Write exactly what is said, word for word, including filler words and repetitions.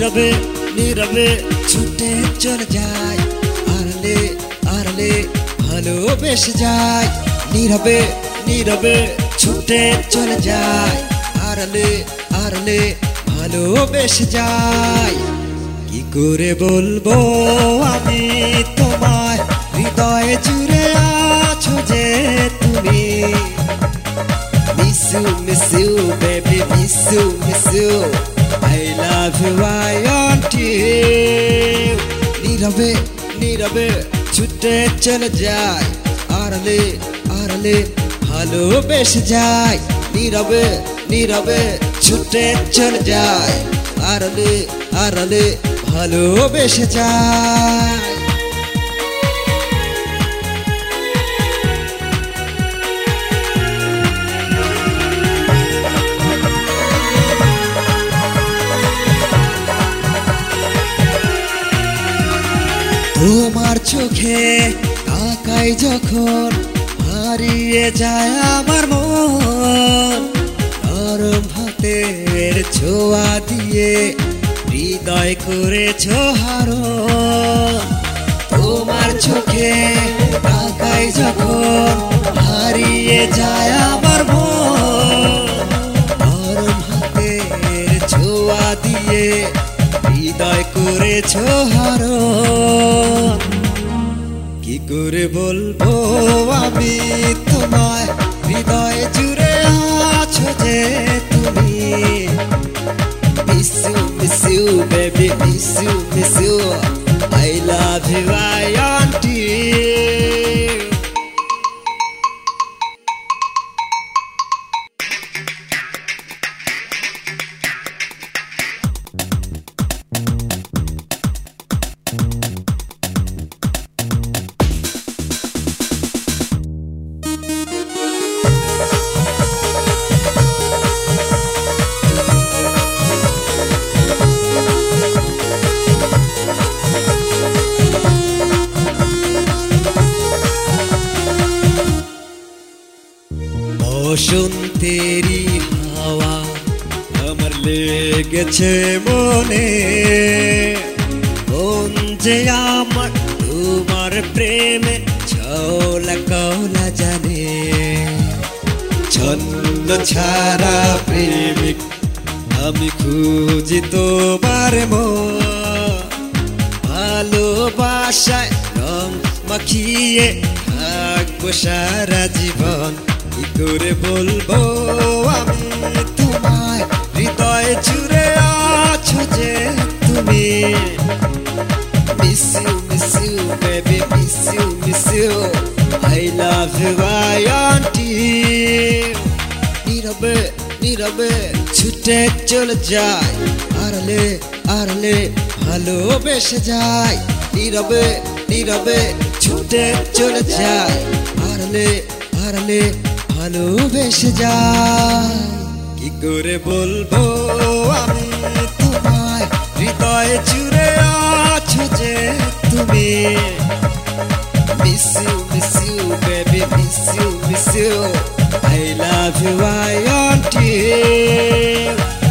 নীরবে নীরবে ছুটে চলে যায়, আড়ালে আড়ালে ভালোবেসে যায়। নীরবে নীরবে ছুটে চলে যায়, আড়ালে আড়ালে ভালোবেসে যায়। কি করে বলবো আমি তোমায়, হৃদয়ে জুড়ে আছো যে তুমি। Miss you, miss you, baby, miss you, miss you. I love you, I want you. নীরবে নীরবে ছুটে চলে যায়, আড়ালে আড়ালে ভালোবেসে যায়। নীরবে নীরবে ছুটে চলে যায়, আড়ালে আড়ালে ভালোবেসে যায়। তোমার চোখে তাকাই যখন, হারিয়ে যায় আমার মন। নরম হাতের ছোঁয়া দিয়ে হৃদয় করেছো হারণ। তোমার চোখে তাকাই যখন, হারিয়ে যায় আমার মন। নরম হাতের ছোঁয়া দিয়ে হৃদয় করেছো হারণ। কি করে বলবো আমি তোমায়, হৃদয়ে জুড়ে আছো যে তুমি। Miss you, miss you, baby, miss you, miss you. I love you, I want you. বসন্তেরি হাওয়া আমার লেগেছে মনে, মন যে আমার তোমার প্রেমে ছলা কলা জানে। ছন্ন ছাড়া প্রেমিক আমি খুঁজি তোমার মন, ভালোবাসায় রং মাখিয়ে থাকবো সারা জীবন। কি করে বলবো আমি তোমায়, হৃদয়ে জুড়ে আছো যে তুমি। Miss you, miss you, baby, miss you, miss you. I love you, I want you. নীরবে নীরবে ছুটে চলে যায়, আড়ালে আড়ালে ভালোবেসে যায়। নীরবে নীরবে ছুটে চলে যায়, আড়ালে আড়ালে ভালোবেসে যায়। কি করে বলবো আমি তোমায়, হৃদয়ে জুড়ে আছো যে তুমি। Miss you, miss you, baby, miss you, miss you. I love you, I want you.